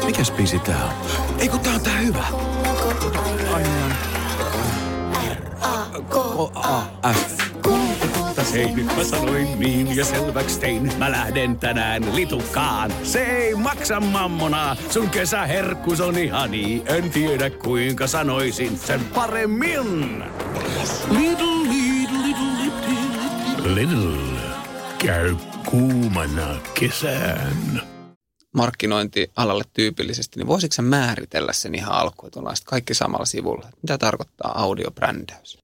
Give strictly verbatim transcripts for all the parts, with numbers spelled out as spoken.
Mikäs biisi tää on? Ei kun tää on tää hyvä. R-A-K-A-F. Hei, nyt mä sanoin niin ja selväks tein. Mä lähden tänään litukaan. Se ei maksa mammonaa. Sun kesäherkkus on ihani. En tiedä kuinka sanoisin sen paremmin. Little, little, little, little. Little. Käy kuumana kesään. Markkinointialalle tyypillisesti, niin voisitko sä määritellä sen ihan alkuun, että ollaan kaikki samalla sivulla? Mitä tarkoittaa audiobrändäys?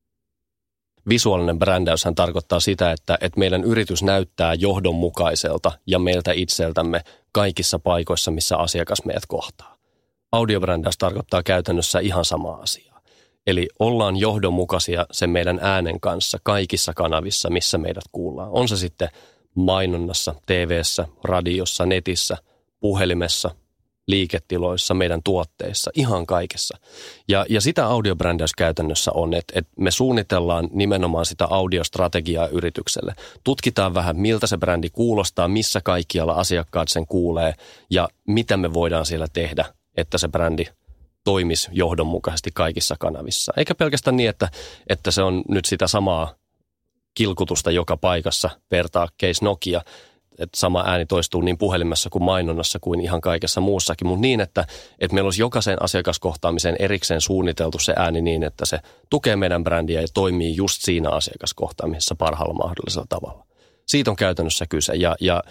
Visuaalinen brändäyshän tarkoittaa sitä, että, että meidän yritys näyttää johdonmukaiselta ja meiltä itseltämme kaikissa paikoissa, missä asiakas meidät kohtaa. Audiobrändäys tarkoittaa käytännössä ihan samaa asiaa. Eli ollaan johdonmukaisia sen meidän äänen kanssa kaikissa kanavissa, missä meidät kuullaan. On se sitten mainonnassa, T V:ssä, radiossa, netissä, puhelimessa, liiketiloissa, meidän tuotteissa, ihan kaikessa. Ja, ja sitä audiobrändäys käytännössä on, että, että me suunnitellaan nimenomaan sitä audiostrategiaa yritykselle. Tutkitaan vähän, miltä se brändi kuulostaa, missä kaikkialla asiakkaat sen kuulee ja mitä me voidaan siellä tehdä, että se brändi toimisi johdonmukaisesti kaikissa kanavissa. Eikä pelkästään niin, että, että se on nyt sitä samaa kilkutusta joka paikassa, vertaa case Nokia, että sama ääni toistuu niin puhelimessa kuin mainonnassa kuin ihan kaikessa muussakin, mutta niin, että, että meillä olisi jokaisen asiakaskohtaamiseen erikseen suunniteltu se ääni niin, että se tukee meidän brändiä ja toimii just siinä asiakaskohtaamisessa parhaalla mahdollisella tavalla. Siitä on käytännössä kyse ja, ja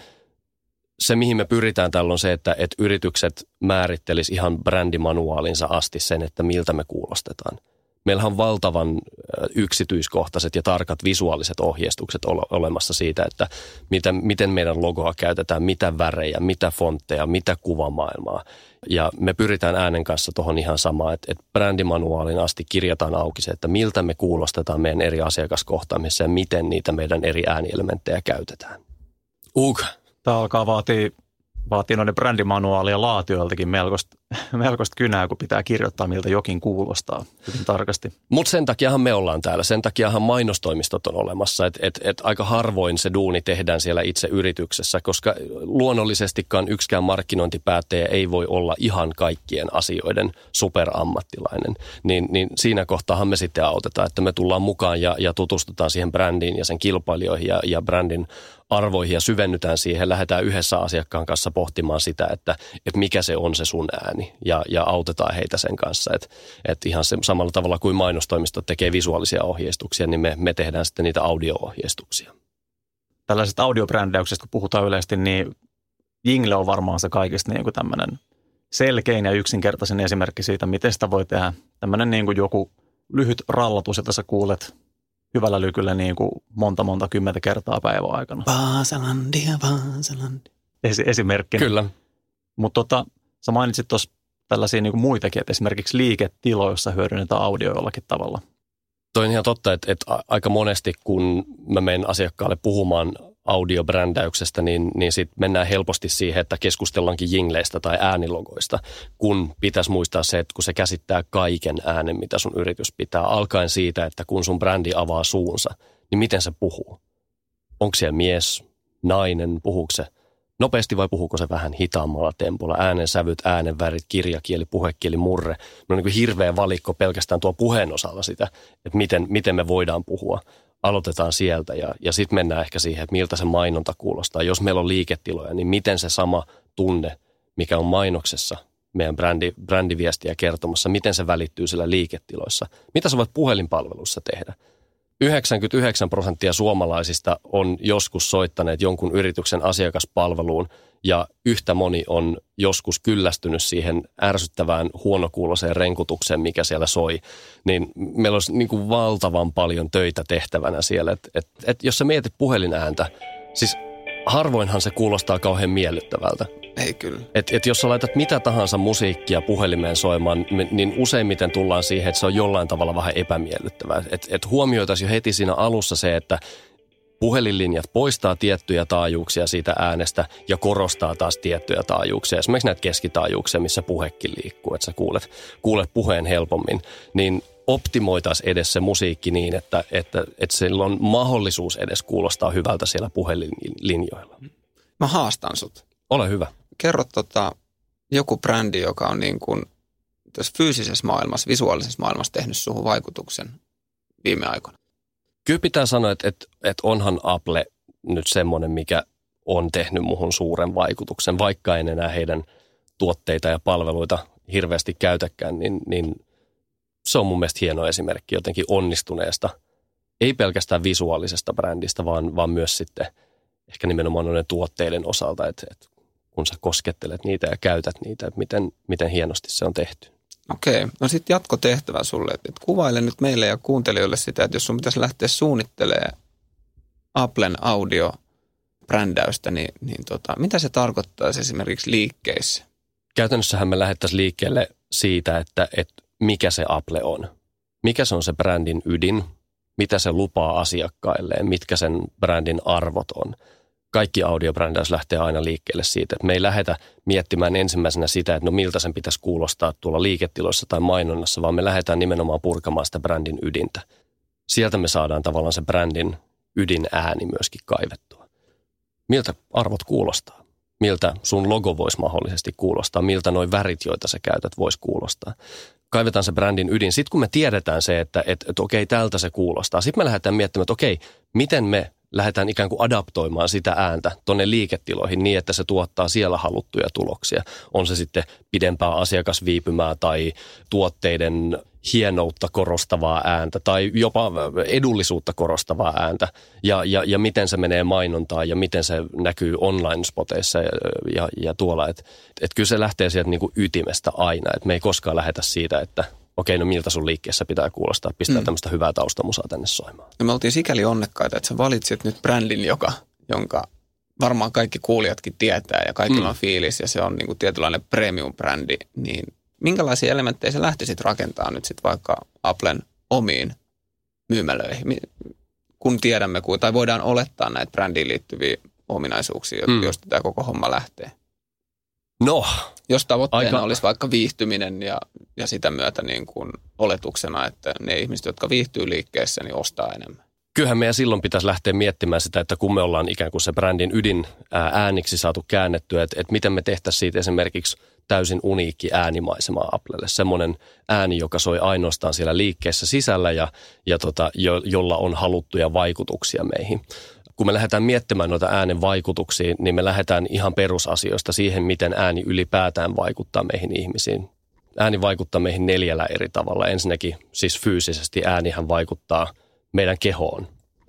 se, mihin me pyritään tällä on se, että, että yritykset määrittelis ihan brändimanuaalinsa asti sen, että miltä me kuulostetaan. Meillähän on valtavan yksityiskohtaiset ja tarkat visuaaliset ohjeistukset olemassa siitä, että miten, miten meidän logoa käytetään, mitä värejä, mitä fontteja, mitä kuvamaailmaa. Ja me pyritään äänen kanssa tuohon ihan samaan, että, että brändimanuaalin asti kirjataan auki se, että miltä me kuulostetaan meidän eri asiakaskohtaamisessa ja miten niitä meidän eri äänielementtejä käytetään. Uk. Tämä alkaa vaatia, vaatii noiden brändimanuaalien laatijoiltakin melkoista, melkoista kynää, kun pitää kirjoittaa, miltä jokin kuulostaa hyvin tarkasti. Mutta sen takiahan me ollaan täällä. Sen takiahan mainostoimistot on olemassa. Että et, et aika harvoin se duuni tehdään siellä itse yrityksessä, koska luonnollisestikaan yksikään markkinointipäättäjä ei voi olla ihan kaikkien asioiden superammattilainen. Niin, niin siinä kohtaahan me sitten autetaan, että me tullaan mukaan ja, ja tutustutaan siihen brändiin ja sen kilpailijoihin ja, ja brändin arvoihin ja syvennytään siihen, lähdetään yhdessä asiakkaan kanssa pohtimaan sitä, että, että mikä se on se sun ääni ja, ja autetaan heitä sen kanssa. Että, että ihan se, samalla tavalla kuin mainostoimistot tekee visuaalisia ohjeistuksia, niin me, me tehdään sitten niitä audio-ohjeistuksia. Tällaisesta audiobrändäyksestä, kun puhutaan yleisesti, niin jingle on varmaan se kaikista niin kuin tämmöinen selkein ja yksinkertaisen esimerkki siitä, miten sitä voi tehdä. Tämmöinen niin kuin joku lyhyt rallatus, jota sä kuulet hyvällä lykyllä niin kuin monta, monta kymmentä kertaa päivän aikana. Vaasalandia, Vaasalandia. Esi- esimerkkinä. Kyllä. Mutta tota, sä mainitsit tuossa tällaisia niin kuin muitakin, että esimerkiksi liiketiloissa hyödynnetään audio jollakin tavalla. Toi on ihan totta, että, että aika monesti kun mä menen asiakkaalle puhumaan audiobrändäyksestä, niin, niin sitten mennään helposti siihen, että keskustellaankin jingleistä tai äänilogoista, kun pitäisi muistaa se, että kun se käsittää kaiken äänen, mitä sun yritys pitää, alkaen siitä, että kun sun brändi avaa suunsa, niin miten se puhuu? Onko siellä mies, nainen, puhuuko se nopeasti vai puhuuko se vähän hitaammalla tempolla? Äänen sävyt, äänen värit, kirjakieli, puhekieli, murre. No niin kuin hirveä valikko pelkästään tuo puheen osalla sitä, että miten, miten me voidaan puhua. Aloitetaan sieltä ja, ja sitten mennään ehkä siihen, että miltä se mainonta kuulostaa. Jos meillä on liiketiloja, niin miten se sama tunne, mikä on mainoksessa, meidän brändi, brändiviestiä kertomassa, miten se välittyy siellä liiketiloissa. Mitä sä voit puhelinpalvelussa tehdä? yhdeksänkymmentäyhdeksän prosenttia suomalaisista on joskus soittaneet jonkun yrityksen asiakaspalveluun ja yhtä moni on joskus kyllästynyt siihen ärsyttävään huonokuuloseen renkutukseen, mikä siellä soi. Niin meillä olisi niin kuin valtavan paljon töitä tehtävänä siellä. Et, et, et jos sä mietit puhelinääntä, siis harvoinhan se kuulostaa kauhean miellyttävältä. Ei kyllä. Et, et jos sä laitat mitä tahansa musiikkia puhelimeen soimaan, niin useimmiten tullaan siihen, että se on jollain tavalla vähän epämiellyttävää. Että et huomioitaisiin jo heti siinä alussa se, että puhelinlinjat poistaa tiettyjä taajuuksia siitä äänestä ja korostaa taas tiettyjä taajuuksia. Esimerkiksi näitä keskitaajuuksia, missä puhekin liikkuu, että sä kuulet, kuulet puheen helpommin. Niin optimoitaisiin edes se musiikki niin, että, että, että sillä on mahdollisuus edes kuulostaa hyvältä siellä puhelinlinjoilla. Mä haastan sut. Ole hyvä. Kerro tota, joku brändi, joka on niin kuin tässä fyysisessä maailmassa, visuaalisessa maailmassa tehnyt suhun vaikutuksen viime aikoina? Kyllä pitää sanoa, että, että, että onhan Apple nyt semmoinen, mikä on tehnyt muhun suuren vaikutuksen, vaikka en enää heidän tuotteita ja palveluita hirveästi käytäkään, niin, niin se on mun mielestä hieno esimerkki jotenkin onnistuneesta, ei pelkästään visuaalisesta brändistä, vaan, vaan myös sitten ehkä nimenomaan noiden tuotteiden osalta, että, että kun sä koskettelet niitä ja käytät niitä, että miten, miten hienosti se on tehty. Okei, no sitten jatkotehtävä sulle, että kuvaile nyt meille ja kuuntelijoille sitä, että jos sun pitäisi lähteä suunnittelemaan Applen audiobrändäystä, niin, niin tota, mitä se tarkoittaisi esimerkiksi liikkeissä? Käytännössähän me lähdettäisiin liikkeelle siitä, että, että mikä se Apple on. Mikä se on se brändin ydin, mitä se lupaa asiakkailleen, mitkä sen brändin arvot on. Kaikki audiobrändäys lähtee aina liikkeelle siitä, että me ei lähdetä miettimään ensimmäisenä sitä, että no miltä sen pitäisi kuulostaa tuolla liiketiloissa tai mainonnassa, vaan me lähdetään nimenomaan purkamaan sitä brändin ydintä. Sieltä me saadaan tavallaan se brändin ydinääni myöskin kaivettua. Miltä arvot kuulostaa? Miltä sun logo voisi mahdollisesti kuulostaa? Miltä noi värit, joita sä käytät, voisi kuulostaa? Kaivetaan se brändin ydin. Sitten kun me tiedetään se, että, että, että okei, tältä se kuulostaa. Sitten me lähdetään miettimään, että okei, miten me lähdetään ikään kuin adaptoimaan sitä ääntä tuonne liiketiloihin niin, että se tuottaa siellä haluttuja tuloksia. On se sitten pidempää asiakasviipymää tai tuotteiden hienoutta korostavaa ääntä tai jopa edullisuutta korostavaa ääntä ja, ja, ja miten se menee mainontaan ja miten se näkyy online-spoteissa ja, ja, ja tuolla. Että et kyllä se lähtee sieltä niin kuin ytimestä aina, että me ei koskaan lähetä siitä, että okei, no miltä sun liikkeessä pitää kuulostaa, pistää mm. tämmöistä hyvää taustamusaa tänne soimaan. No me oltiin sikäli onnekkaita, että sä valitsit nyt brändin, joka, jonka varmaan kaikki kuulijatkin tietää ja kaikilla mm. on fiilis ja se on niin kuin tietynlainen premium-brändi, niin minkälaisia elementtejä sä lähtisit rakentamaan nyt sitten vaikka Applen omiin myymälöihin, kun tiedämme, tai voidaan olettaa näitä brändiin liittyviä ominaisuuksia, mm. joista tämä koko homma lähtee? No, jos tavoitteena aika... olisi vaikka viihtyminen ja, ja sitä myötä niin kuin oletuksena, että ne ihmiset, jotka viihtyy liikkeessä, niin ostaa enemmän. Kyllähän meidän silloin pitäisi lähteä miettimään sitä, että kun me ollaan ikään kuin se brändin ydin ääniksi saatu käännettyä, että, että miten me tehtäisiin siitä esimerkiksi täysin uniikki äänimaisema Applelle. Semmoinen ääni, joka soi ainoastaan siellä liikkeessä sisällä ja, ja tota, jo, jolla on haluttuja vaikutuksia meihin. Kun me lähdetään miettimään noita äänen vaikutuksia, niin me lähdetään ihan perusasioista siihen, miten ääni ylipäätään vaikuttaa meihin ihmisiin. Ääni vaikuttaa meihin neljällä eri tavalla. Ensinnäkin siis fyysisesti äänihän vaikuttaa meidän kehoon.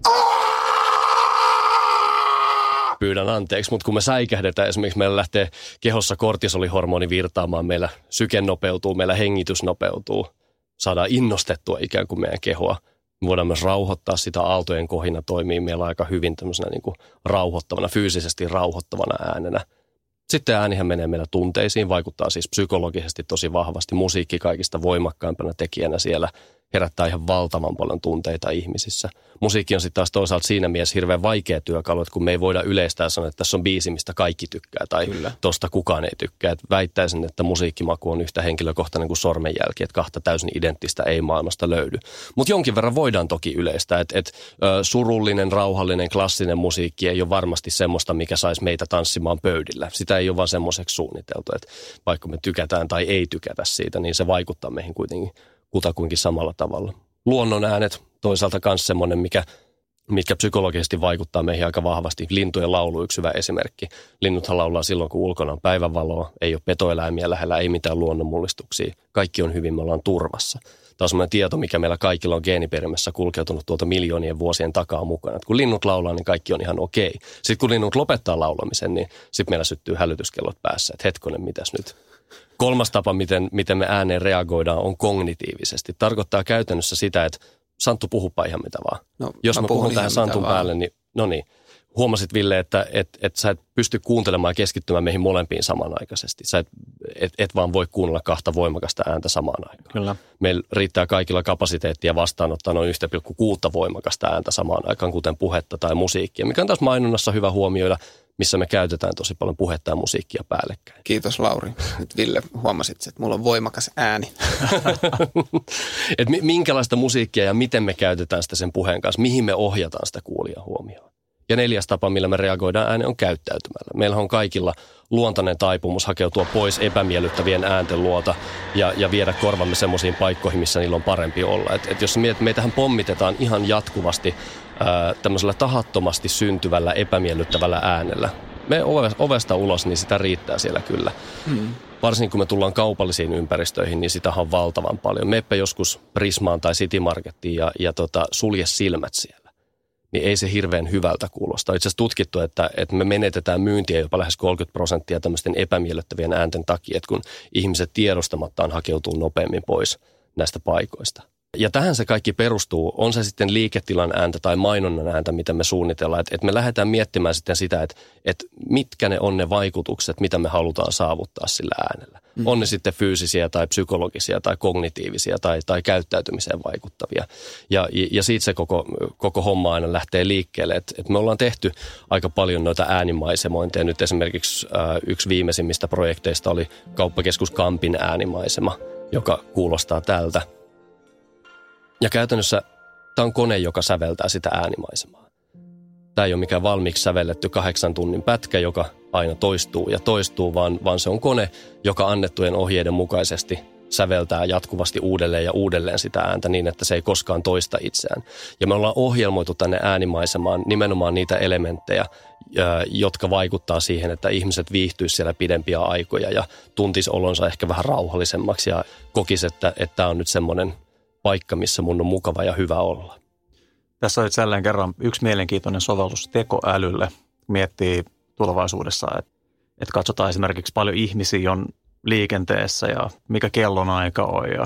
Pyydän anteeksi, mutta kun me säikähdetään, esimerkiksi meillä lähtee kehossa kortisolihormoni virtaamaan, meillä syke nopeutuu, meillä hengitys nopeutuu, saadaan innostettua ikään kuin meidän kehoa. Me voidaan myös rauhoittaa sitä, aaltojen kohina toimii meillä aika hyvin tämmöisenä niin kuin rauhoittavana, fyysisesti rauhoittavana äänenä. Sitten äänihän menee meidän tunteisiin, vaikuttaa siis psykologisesti tosi vahvasti. Musiikki kaikista voimakkaimpana tekijänä siellä herättää ihan valtavan paljon tunteita ihmisissä. Musiikki on sitten taas toisaalta siinä mielessä hirveän vaikea työkalu, että kun me ei voida yleistää sanoa, että tässä on biisi, mistä kaikki tykkää tai Kyllä. tosta kukaan ei tykkää. Et väittäisin, että musiikkimaku on yhtä henkilökohtainen kuin sormenjälki, että kahta täysin identtistä ei maailmasta löydy. Mutta jonkin verran voidaan toki yleistää, että et, surullinen, rauhallinen, klassinen musiikki ei ole varmasti semmoista, mikä saisi meitä tanssimaan pöydillä. Sitä ei ole vaan semmoiseksi suunniteltu, että vaikka me tykätään tai ei tykätä siitä, niin se vaikuttaa meihin kuitenkin kutakuinkin samalla tavalla. Luonnon äänet toisaalta myös semmoinen, mikä, mitkä psykologisesti vaikuttaa meihin aika vahvasti. Lintujen laulu yksi hyvä esimerkki. Linnuthan laulaa silloin, kun ulkona on päivänvaloa, ei ole petoeläimiä lähellä, ei mitään luonnonmullistuksia. Kaikki on hyvin, me ollaan turvassa. Tämä on semmoinen tieto, mikä meillä kaikilla on geeniperimässä kulkeutunut tuolta miljoonien vuosien takaa mukana. Et kun linnut laulaa, niin kaikki on ihan okei. Sitten kun linnut lopettaa laulamisen, niin sitten meillä syttyy hälytyskellot päässä, että hetkonen, mitäs nyt? Kolmas tapa, miten, miten me ääneen reagoidaan, on kognitiivisesti. Tarkoittaa käytännössä sitä, että Santtu, puhupa ihan mitä vaan. No, Jos mä, mä puhun tähän Santun päälle, niin no niin. Huomasit, Ville, että et, et sä et pysty kuuntelemaan ja keskittymään meihin molempiin samanaikaisesti. Sä et, et, et vaan voi kuunnella kahta voimakasta ääntä samaan aikaan. Kyllä. Meillä riittää kaikilla kapasiteettia vastaanottaa noin yksi pilkku kuusi voimakasta ääntä samaan aikaan, kuten puhetta tai musiikkia, mikä on taas mainonnassa hyvä huomioida, missä me käytetään tosi paljon puhetta ja musiikkia päällekkäin. Kiitos, Lauri. Nyt Ville huomasit, että mulla on voimakas ääni. Et minkälaista musiikkia ja miten me käytetään sitä sen puheen kanssa, mihin me ohjataan sitä kuulijan huomioon. Ja neljäs tapa, millä me reagoidaan ääneen, on käyttäytymällä. Meillä on kaikilla luontainen taipumus hakeutua pois epämiellyttävien äänten luota ja, ja viedä korvamme semmoisiin paikkoihin, missä niillä on parempi olla. Et, et jos mietit, meitähän pommitetaan ihan jatkuvasti ää, tämmöisellä tahattomasti syntyvällä epämiellyttävällä äänellä. Me ovesta ulos, niin sitä riittää siellä kyllä. Hmm. Varsinkin kun me tullaan kaupallisiin ympäristöihin, niin sitä on valtavan paljon. Meppä joskus Prismaan tai City Marketiin ja, ja tota, sulje silmät siellä. Niin ei se hirveän hyvältä kuulosta. On itse asiassa tutkittu, että, että me menetetään myyntiä jopa lähes kolmekymmentä prosenttia tämmöisten epämiellyttävien äänten takia, että kun ihmiset tiedostamattaan hakeutuu nopeammin pois näistä paikoista. Ja tähän se kaikki perustuu, on se sitten liiketilan ääntä tai mainonnan ääntä, mitä me suunnitellaan. Että, että me lähdetään miettimään sitten sitä, että, että mitkä ne on ne vaikutukset, mitä me halutaan saavuttaa sillä äänellä. Mm. On ne sitten fyysisiä tai psykologisia tai kognitiivisia tai, tai käyttäytymiseen vaikuttavia. Ja, ja siitä se koko, koko homma aina lähtee liikkeelle. Että, että me ollaan tehty aika paljon noita äänimaisemointeja. Nyt esimerkiksi äh, yksi viimeisimmistä projekteista oli Kauppakeskus Kampin äänimaisema, joka kuulostaa tältä. Ja käytännössä tämä on kone, joka säveltää sitä äänimaisemaa. Tämä ei ole mikään valmiiksi sävelletty kahdeksan tunnin pätkä, joka aina toistuu ja toistuu, vaan, vaan se on kone, joka annettujen ohjeiden mukaisesti säveltää jatkuvasti uudelleen ja uudelleen sitä ääntä niin, että se ei koskaan toista itseään. Ja me ollaan ohjelmoitu tänne äänimaisemaan nimenomaan niitä elementtejä, jotka vaikuttaa siihen, että ihmiset viihtyisivät siellä pidempiä aikoja ja tuntisi olonsa ehkä vähän rauhallisemmaksi ja kokisi, että, että tämä on nyt semmoinen paikka, missä mun on mukava ja hyvä olla. Tässä on jälleen kerran yksi mielenkiintoinen sovellus tekoälylle. Miettii tulevaisuudessa, että, että katsotaan esimerkiksi paljon ihmisiä on liikenteessä ja mikä kellonaika on. Ja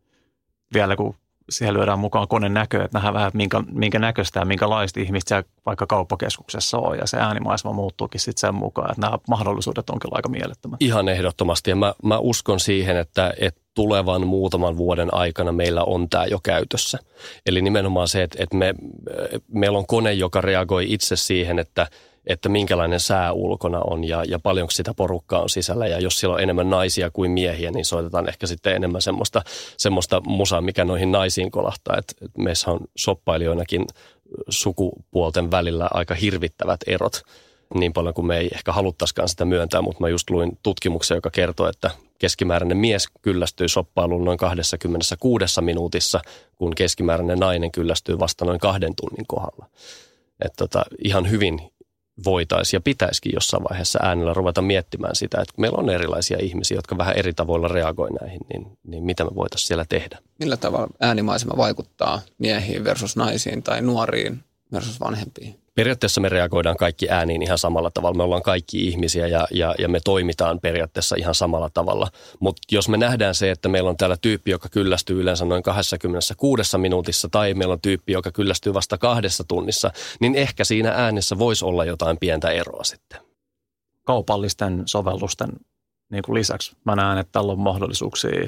vielä kun siihen lyödään mukaan koneen näkö, että nähdään vähän minkä, minkä näköistä ja minkälaista ihmistä siellä vaikka kauppakeskuksessa on. Ja se äänimaisema muuttuukin sitten sen mukaan, että nämä mahdollisuudet onkin aika mielettömät. Ihan ehdottomasti ja mä, mä uskon siihen, että, että tulevan muutaman vuoden aikana meillä on tämä jo käytössä. Eli nimenomaan se, että, että me, meillä on kone, joka reagoi itse siihen, että, että minkälainen sää ulkona on ja, ja paljonko sitä porukkaa on sisällä. Ja jos siellä on enemmän naisia kuin miehiä, niin soitetaan ehkä sitten enemmän semmoista, semmoista musaa, mikä noihin naisiin kolahtaa. Että, että meissä on shoppailijoinakin sukupuolten välillä aika hirvittävät erot. Niin paljon kuin me ei ehkä haluttaisikaan sitä myöntää, mutta mä just luin tutkimuksen, joka kertoo, että keskimääräinen mies kyllästyy shoppailuun noin kaksikymmentäkuusi minuutissa, kun keskimääräinen nainen kyllästyy vasta noin kahden tunnin kohdalla. Että tota, ihan hyvin voitaisiin ja pitäisikin jossain vaiheessa äänellä ruveta miettimään sitä, että meillä on erilaisia ihmisiä, jotka vähän eri tavoilla reagoi näihin, niin, niin mitä me voitaisiin siellä tehdä. Millä tavalla äänimaisema vaikuttaa miehiin versus naisiin tai nuoriin versus vanhempiin? Periaatteessa me reagoidaan kaikki ääniin ihan samalla tavalla. Me ollaan kaikki ihmisiä ja, ja, ja me toimitaan periaatteessa ihan samalla tavalla. Mutta jos me nähdään se, että meillä on täällä tyyppi, joka kyllästyy yleensä noin kaksikymmentäkuusi minuutissa tai meillä on tyyppi, joka kyllästyy vasta kahdessa tunnissa, niin ehkä siinä äänessä voisi olla jotain pientä eroa sitten. Kaupallisten sovellusten niin kuin lisäksi mä näen, että tällä on mahdollisuuksia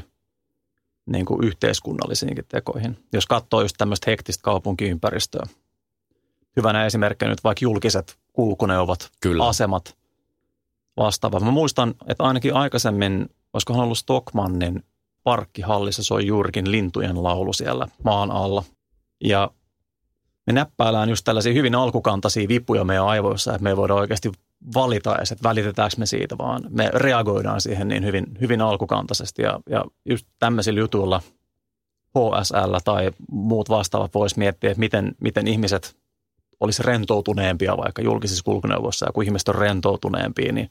niin kuin yhteiskunnallisiinkin tekoihin. Jos katsoo just tämmöistä hektistä kaupunkiympäristöä, hyvänä esimerkkinä nyt vaikka julkiset kulkuneuvot, Kyllä. asemat, vastaava. Mä muistan, että ainakin aikaisemmin, olisikohan ollut Stockmannin parkkihallissa, soi juurikin lintujen laulu siellä maan alla. Ja me näppäillään just tällaisia hyvin alkukantaisia vipuja meidän aivoissa, että me ei voida oikeasti valita edes, että välitetäänkö me siitä, vaan me reagoidaan siihen niin hyvin, hyvin alkukantaisesti. Ja, ja just tämmöisillä jutuilla H S L tai muut vastaavat voisi miettiä, että miten, miten ihmiset olisi rentoutuneempia vaikka julkisissa kulkuneuvoissa, ja kun ihmiset on rentoutuneempia, niin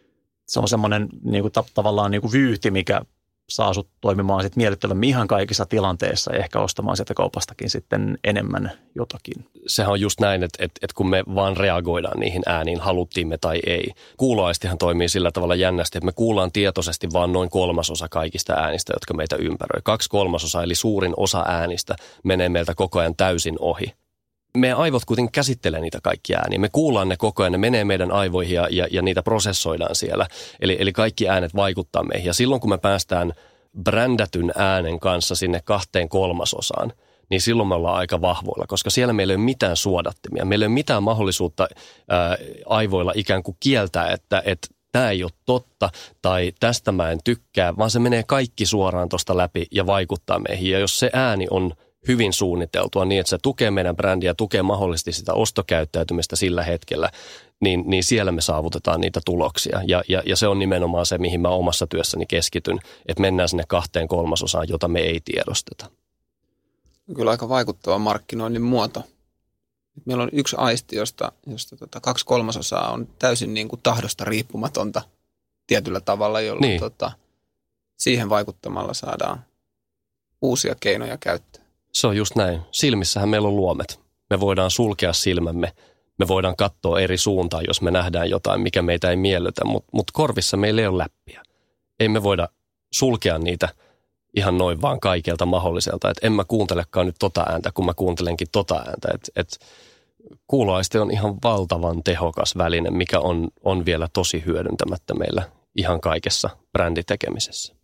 se on semmoinen niin kuin, tavallaan niin kuin vyyhti, mikä saa sut toimimaan sit miellyttävämmin ihan kaikissa tilanteissa ja ehkä ostamaan sieltä kaupastakin sitten enemmän jotakin. Sehän on just näin, että, että, että kun me vaan reagoidaan niihin ääniin, haluttiin me tai ei. Kuuloaistihan toimii sillä tavalla jännästi, että me kuullaan tietoisesti vaan noin kolmasosa kaikista äänistä, jotka meitä ympäröi. Kaksi kolmasosa, eli suurin osa äänistä menee meiltä koko ajan täysin ohi. Meidän aivot kuitenkin käsittelee niitä kaikkia ääniä. Me kuullaan ne koko ajan, ne menee meidän aivoihin ja, ja, ja niitä prosessoidaan siellä. Eli, eli kaikki äänet vaikuttaa meihin. Ja silloin kun me päästään brändätyn äänen kanssa sinne kahteen kolmasosaan, niin silloin me ollaan aika vahvoilla, koska siellä meillä ei ole mitään suodattimia. Meillä ei ole mitään mahdollisuutta ää, aivoilla ikään kuin kieltää, että et, tämä ei ole totta tai tästä mä en tykkää, vaan se menee kaikki suoraan tuosta läpi ja vaikuttaa meihin. Ja jos se ääni on hyvin suunniteltua niin, että se tukee meidän brändiä, tukee mahdollisesti sitä ostokäyttäytymistä sillä hetkellä, niin, niin siellä me saavutetaan niitä tuloksia. Ja, ja, ja se on nimenomaan se, mihin mä omassa työssäni keskityn, että mennään sinne kahteen kolmasosaan, jota me ei tiedosteta. Kyllä aika vaikuttava markkinoinnin muoto. Meillä on yksi aisti, josta, josta tota kaksi kolmasosaa on täysin niin kuin tahdosta riippumatonta tietyllä tavalla, jolloin niin. tota, siihen vaikuttamalla saadaan uusia keinoja käyttää. Se on just näin. Silmissähän meillä on luomet. Me voidaan sulkea silmämme. Me voidaan katsoa eri suuntaan, jos me nähdään jotain, mikä meitä ei miellytä, mutta mut korvissa meillä ei ole läppiä. Ei me voida sulkea niitä ihan noin vaan kaikelta mahdolliselta. Et en mä kuuntelekaan nyt tota ääntä, kun mä kuuntelenkin tota ääntä. Et, et kuuloaiste on ihan valtavan tehokas väline, mikä on, on vielä tosi hyödyntämättä meillä ihan kaikessa bränditekemisessä.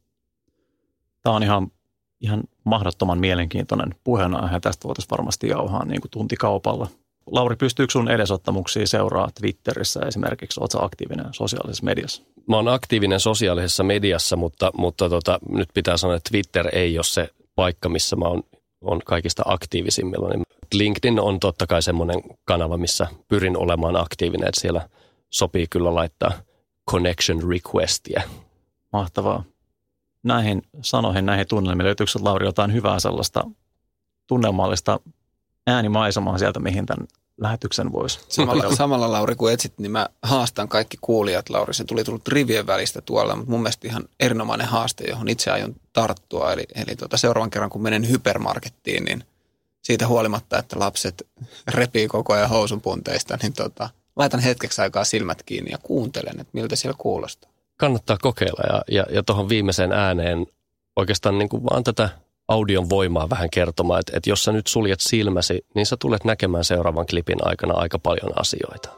Tämä on ihan, ihan mahdottoman mielenkiintoinen puheenaihe. Tästä voitaisiin varmasti jauhaa niin kuin tuntikaupalla. Lauri, pystyykö sun edesottamuksia seuraa Twitterissä esimerkiksi? Oletko aktiivinen sosiaalisessa mediassa? Mä oon aktiivinen sosiaalisessa mediassa, mutta, mutta tota, nyt pitää sanoa, että Twitter ei ole se paikka, missä mä oon, oon kaikista aktiivisimmilla. LinkedIn on totta kai semmoinen kanava, missä pyrin olemaan aktiivinen, että siellä sopii kyllä laittaa connection requestia. Mahtavaa. Näihin sanoihin, näihin tunnelmiin, löytyykö Lauri jotain hyvää sellaista tunnelmallista äänimaisemaa sieltä, mihin tämän lähetyksen voisi? Samalla, samalla Lauri, kun etsit, niin mä haastan kaikki kuulijat, Lauri. Se tuli tullut rivien välistä tuolla, mutta mun mielestä ihan erinomainen haaste, johon itse aion tarttua. Eli, eli tuota, seuraavan kerran, kun menen hypermarkettiin, niin siitä huolimatta, että lapset repii koko ajan housunpunteista, niin tota, laitan hetkeksi aikaa silmät kiinni ja kuuntelen, että miltä siellä kuulostaa. Kannattaa kokeilla ja, ja, ja tuohon viimeiseen ääneen oikeastaan niin kuin vaan tätä audion voimaa vähän kertomaan, että, että jos sä nyt suljet silmäsi, niin sä tulet näkemään seuraavan klipin aikana aika paljon asioita.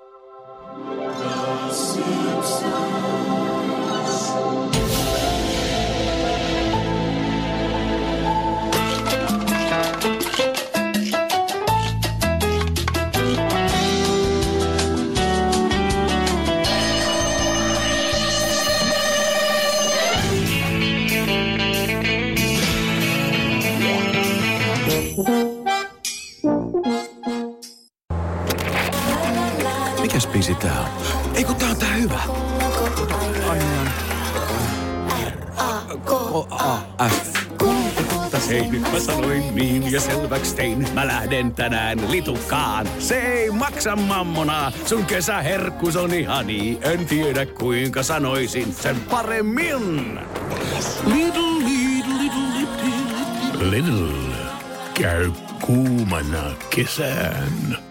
Mikäs biisi tää on? Ei kun tää on tää hyvä. R-A-K-A-F. Hei, nyt mä sanoin niin ja selväks tein. Mä lähden tänään litukaan. Se ei maksa mammonaa. Sun kesäherkkus on ihani. En tiedä kuinka sanoisin sen paremmin. Little, little, little, little. Little. Käy kuumana kesään.